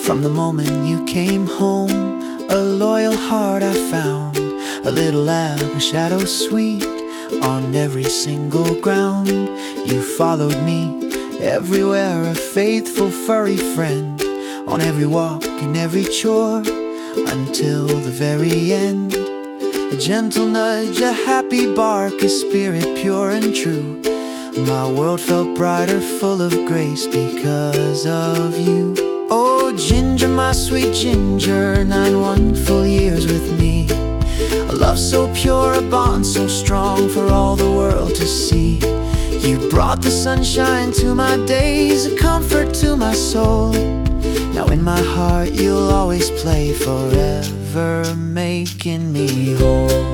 From the moment you came home, a loyal heart I found, a little lamb, a shadow sweet on every single ground. You followed me everywhere, a faithful furry friend, on every walk and every chore, until the very end. A gentle nudge, a happy bark, a spirit pure and true. My world felt brighter, full of grace because of you. Oh Ginger, my sweet Ginger, 9 wonderful years with me. A love so pure, a bond so strong for all the world to see. You brought the sunshine to my days, a comfort to my soul. Now in my heart you'll always play, forever making me whole.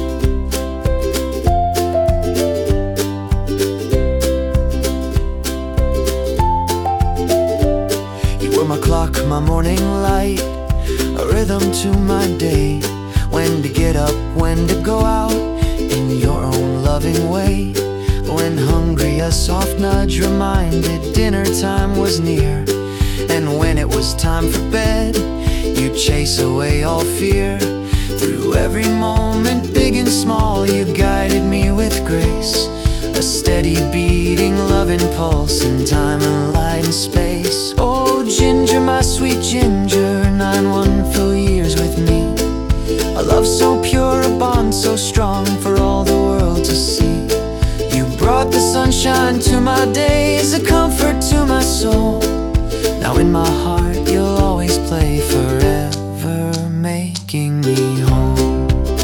You were my clock, my morning light, a rhythm to my day. When to get up, when to go out, in your own loving way. When hungry, a soft nudge reminded dinner time was near. And when it was time for bed, you'd chase away all fear. Through every moment, big and small, you guided me with grace. A steady beating, loving pulse in time and light and space. Oh Ginger, my sweet Ginger, 9 wonderful years with me. A love so pure, a bond so strong for all the world to see. You brought the sunshine to my days, a comfort to my soul. Now in my heart you'll always play, forever making me whole.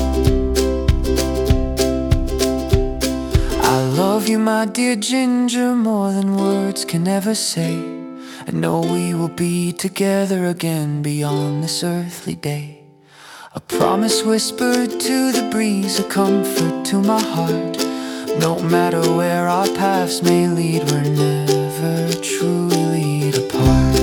I love you, my dear Ginger, more than words can ever say. I know we will be together again beyond this earthly day. A promise whispered to the breeze, a comfort to my heart. No matter where our paths may lead, we're never truly apart.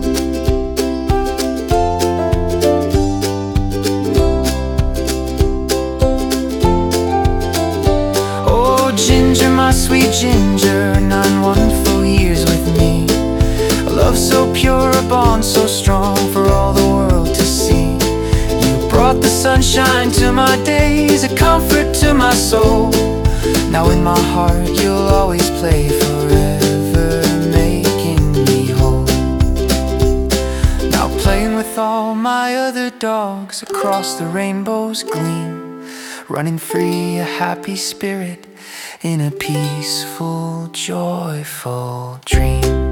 Oh Ginger, my sweet Ginger, 9 wonderful years with me. A love so pure, a bond so strong for all the world to see. Brought the sunshine to my days, a comfort to my soul. Now in my heart you'll always play, forever making me whole. Now playing with all my other dogs across the rainbow's gleam, running free, a happy spirit in a peaceful, joyful dream.